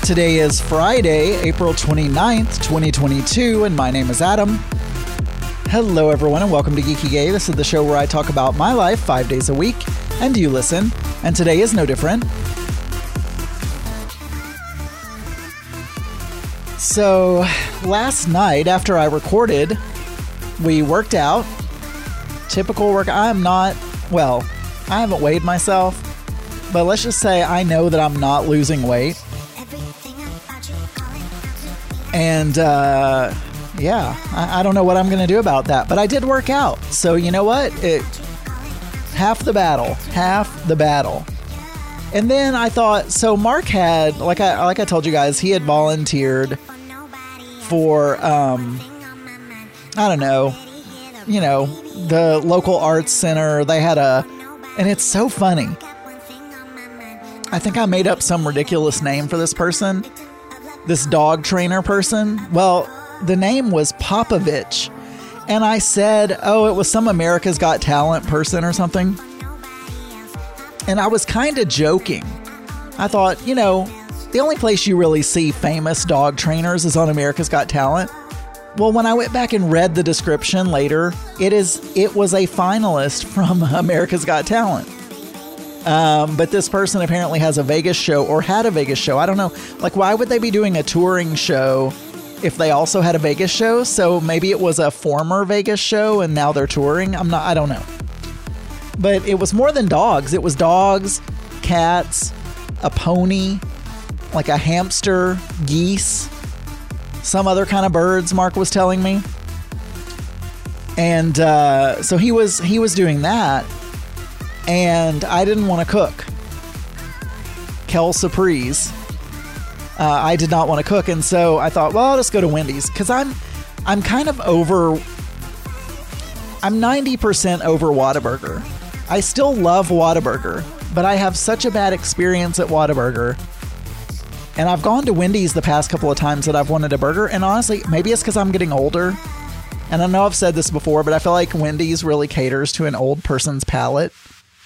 Today is Friday, April 29th, 2022, and my name is Adam. Hello, everyone, and welcome to Geeky Gay. This is the show where I talk about my life 5 days a week, and you listen, and today is no different. So, last night after I recorded, we worked out. Typical work. I haven't weighed myself, but let's just say I know that I'm not losing weight. And, I don't know what I'm going to do about that, but I did work out. So, you know what? Half the battle. And then I thought, so Mark had, like I told you guys, he had volunteered for, the local arts center. They had and it's so funny. I think I made up some ridiculous name for this person. This dog trainer person. Well, the name was Popovich. And I said, oh, it was some America's Got Talent person or something. And I was kind of joking. I thought, the only place you really see famous dog trainers is on America's Got Talent. Well, when I went back and read the description later, it was a finalist from America's Got Talent. But this person apparently has a Vegas show, or had a Vegas show. I don't know. Like, why would they be doing a touring show if they also had a Vegas show? So maybe it was a former Vegas show and now they're touring. I don't know. But it was more than dogs. It was dogs, cats, a pony, like a hamster, geese, some other kind of birds, Mark was telling me. And so he was doing that. And I didn't want to cook. Kel Surprise. I did not want to cook, and so I thought, well, I'll just go to Wendy's, because I'm kind of over. I'm 90% over Whataburger. I still love Whataburger, but I have such a bad experience at Whataburger. And I've gone to Wendy's the past couple of times that I've wanted a burger, and honestly, maybe it's because I'm getting older. And I know I've said this before, but I feel like Wendy's really caters to an old person's palate.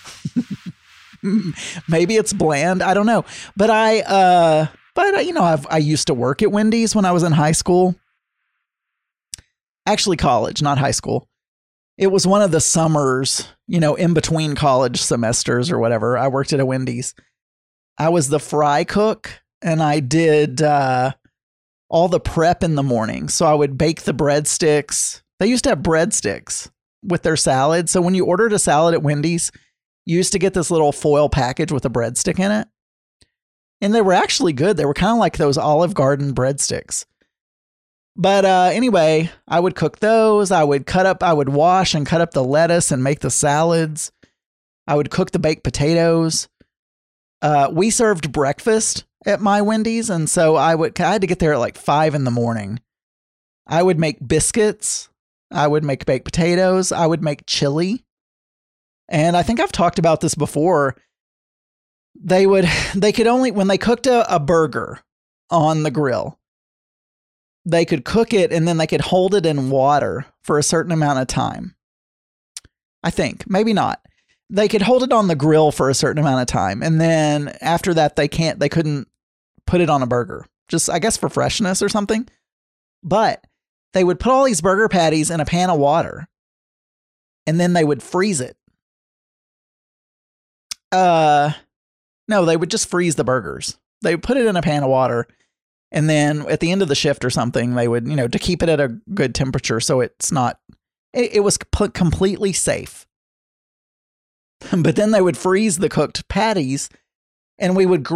Maybe it's bland. I don't know. But I used to work at Wendy's when I was in high school. Actually, college, not high school. It was one of the summers, in between college semesters or whatever. I worked at a Wendy's. I was the fry cook, and I did all the prep in the morning. So I would bake the breadsticks. They used to have breadsticks with their salad. So when you ordered a salad at Wendy's, you used to get this little foil package with a breadstick in it. And they were actually good. They were kind of like those Olive Garden breadsticks. But anyway, I would cook those. I would wash and cut up the lettuce and make the salads. I would cook the baked potatoes. We served breakfast at my Wendy's. And so I had to get there at like 5 a.m. I would make biscuits. I would make baked potatoes. I would make chili. And I think I've talked about this before. They could only, when they cooked a burger on the grill, they could cook it and then they could hold it in water for a certain amount of time. I think, maybe not. They could hold it on the grill for a certain amount of time. And then after that, they couldn't put it on a burger, just I guess for freshness or something. But they would put all these burger patties in a pan of water and then they would freeze it. No, they would just freeze the burgers. They would put it in a pan of water. And then at the end of the shift or something, they would, to keep it at a good temperature. So it's not, it was completely safe. But then they would freeze the cooked patties and we would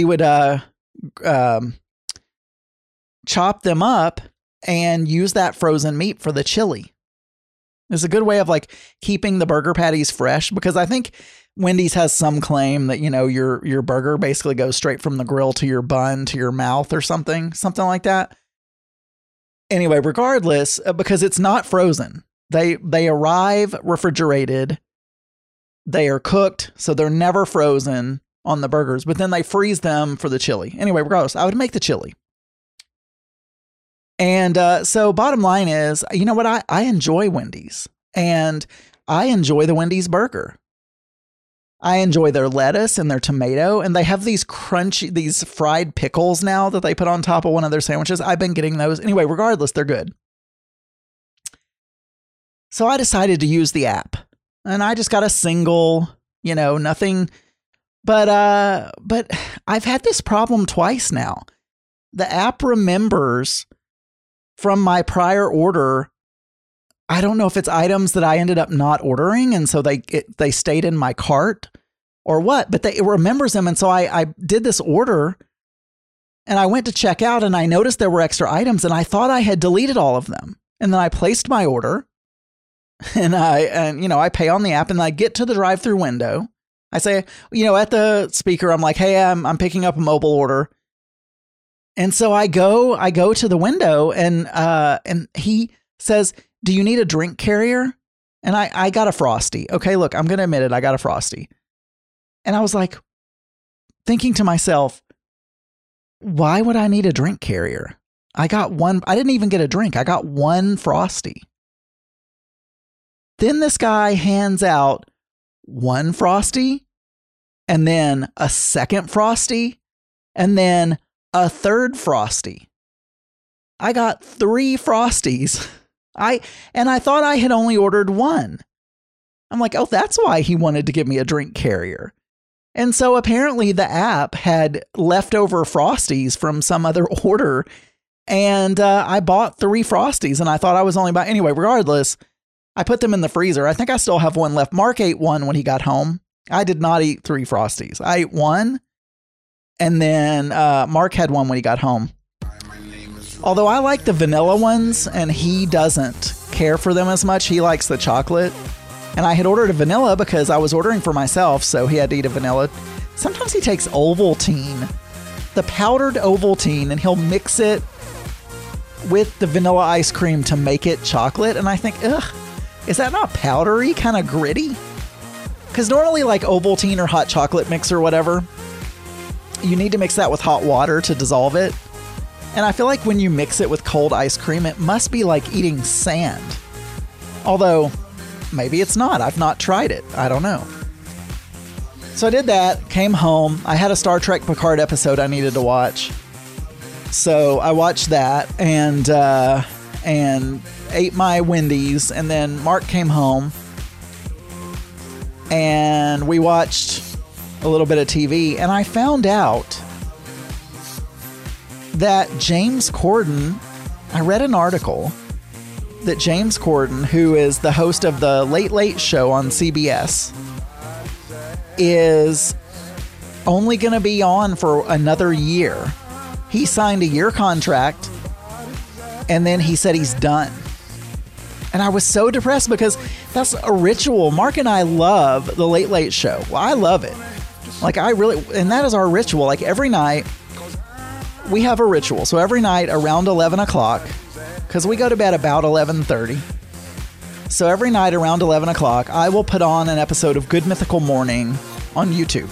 chop them up and use that frozen meat for the chili. It's a good way of like keeping the burger patties fresh, because I think Wendy's has some claim that, your burger basically goes straight from the grill to your bun to your mouth or something like that. Anyway, regardless, because it's not frozen, they arrive refrigerated. They are cooked, so they're never frozen on the burgers, but then they freeze them for the chili. Anyway, regardless, I would make the chili. And so bottom line is, you know what? I enjoy Wendy's, and I enjoy the Wendy's burger. I enjoy their lettuce and their tomato, and they have these crunchy, these fried pickles now that they put on top of one of their sandwiches. I've been getting those. Anyway, regardless, they're good. So I decided to use the app, and I just got a single, nothing. But I've had this problem twice now. The app remembers from my prior order. I don't know if it's items that I ended up not ordering, and so they stayed in my cart or what, but it remembers them. And so I did this order, and I went to check out, and I noticed there were extra items, and I thought I had deleted all of them. And then I placed my order, and I pay on the app, and I get to the drive-through window. I say, at the speaker, I'm like, hey, I'm picking up a mobile order. And so I go to the window, and he says, do you need a drink carrier? And I got a Frosty. Okay, look, I'm going to admit it. I got a Frosty. And I was like, thinking to myself, why would I need a drink carrier? I got one. I didn't even get a drink. I got one Frosty. Then this guy hands out one Frosty, and then a second Frosty, and then a third Frosty. I got 3 Frosties. I thought I had only ordered one. I'm like, oh, that's why he wanted to give me a drink carrier. And so apparently the app had leftover Frosties from some other order. And I bought 3 Frosties, and I thought I was only buying. Anyway, regardless, I put them in the freezer. I think I still have one left. Mark ate one when he got home. I did not eat 3 Frosties. I ate one. And then Mark had one when he got home. Although I like the vanilla ones, and he doesn't care for them as much. He likes the chocolate. And I had ordered a vanilla because I was ordering for myself, so he had to eat a vanilla. Sometimes he takes Ovaltine, the powdered Ovaltine, and he'll mix it with the vanilla ice cream to make it chocolate. And I think, ugh, is that not powdery, kind of gritty? Because normally like Ovaltine or hot chocolate mix or whatever, you need to mix that with hot water to dissolve it. And I feel like when you mix it with cold ice cream, it must be like eating sand. Although, maybe it's not. I've not tried it. I don't know. So I did that, came home. I had a Star Trek Picard episode I needed to watch. So I watched that and ate my Wendy's. And then Mark came home, and we watched a little bit of TV. And I found out that James Corden, I read an article that James Corden, who is the host of the Late Late Show on CBS, is only going to be on for another year. He signed a year contract, and then he said he's done. And I was so depressed because that's a ritual. Mark and I love the Late Late Show. Well, I love it. Like, and that is our ritual. Like, every night, we have a ritual. So every night around 11 o'clock, because we go to bed about 11:30. So every night around 11 o'clock, I will put on an episode of Good Mythical Morning on YouTube.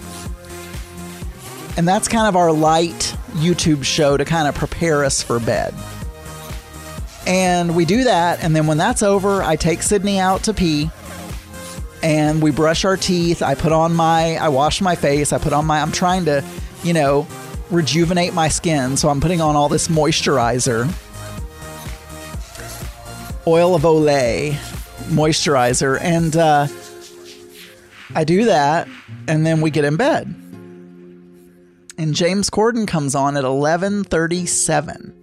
And that's kind of our light YouTube show to kind of prepare us for bed. And we do that. And then when that's over, I take Sydney out to pee. And we brush our teeth. I wash my face. I'm trying to, rejuvenate my skin. So I'm putting on all this moisturizer. Oil of Olay moisturizer. And I do that. And then we get in bed. And James Corden comes on at 11:37.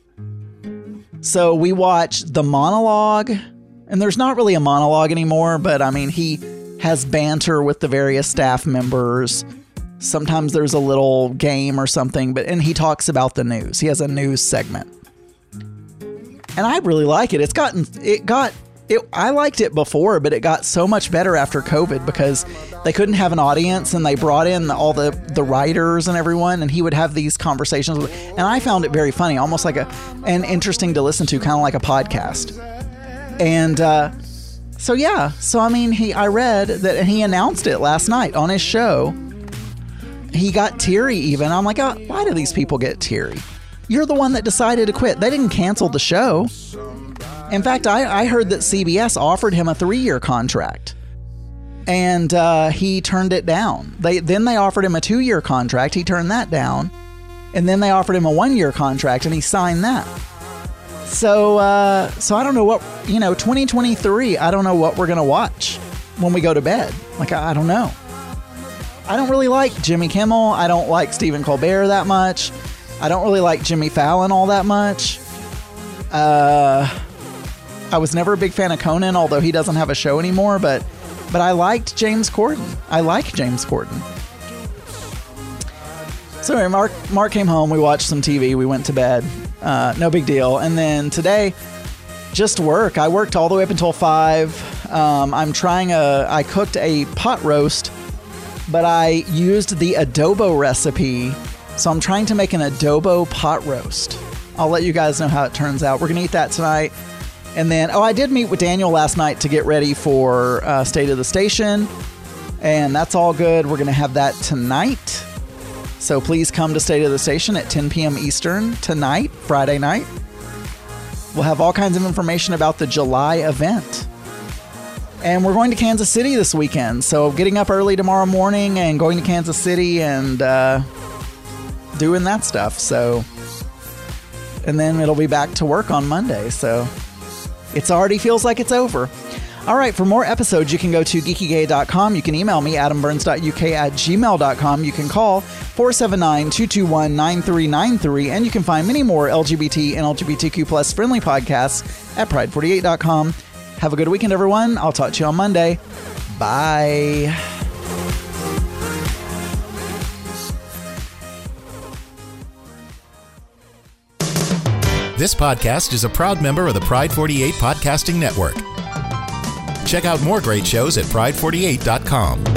So we watch the monologue. And there's not really a monologue anymore. But I mean, he has banter with the various staff members. Sometimes there's a little game or something, and he talks about the news. He has a news segment. And I really like it. I liked it before, but it got so much better after COVID because they couldn't have an audience, and they brought in all the writers and everyone, and he would have these conversations. And I found it very funny, almost like and interesting to listen to, kind of like a podcast. And so I mean, I read that, and he announced it last night on his show. He got teary even. I'm like, oh, why do these people get teary? You're the one that decided to quit. They didn't cancel the show. In fact, I heard that CBS offered him a 3-year contract. And he turned it down. Then they offered him a 2-year contract. He turned that down. And then they offered him a 1-year contract, and he signed that. So I don't know what, 2023, I don't know what we're going to watch when we go to bed. Like, I don't know. I don't really like Jimmy Kimmel. I don't like Stephen Colbert that much. I don't really like Jimmy Fallon all that much. I was never a big fan of Conan, although he doesn't have a show anymore, but I liked James Corden. I like James Corden. So anyway, Mark came home. We watched some TV. We went to bed. No big deal. And then today, just work. I worked all the way up until 5. I cooked a pot roast, but I used the adobo recipe. So I'm trying to make an adobo pot roast. I'll let you guys know how it turns out. We're going to eat that tonight. And then, I did meet with Daniel last night to get ready for State of the Station. And that's all good. We're going to have that tonight. So please come to State of the Station at 10 p.m. Eastern tonight, Friday night. We'll have all kinds of information about the July event. And we're going to Kansas City this weekend. So getting up early tomorrow morning and going to Kansas City and doing that stuff. So, and then it'll be back to work on Monday. So it already feels like it's over. All right, for more episodes, you can go to geekygay.com. You can email me, adamburns.uk@gmail.com. You can call 479-221-9393. And you can find many more LGBT and LGBTQ plus friendly podcasts at pride48.com. Have a good weekend, everyone. I'll talk to you on Monday. Bye. This podcast is a proud member of the Pride 48 Podcasting Network. Check out more great shows at pride48.com.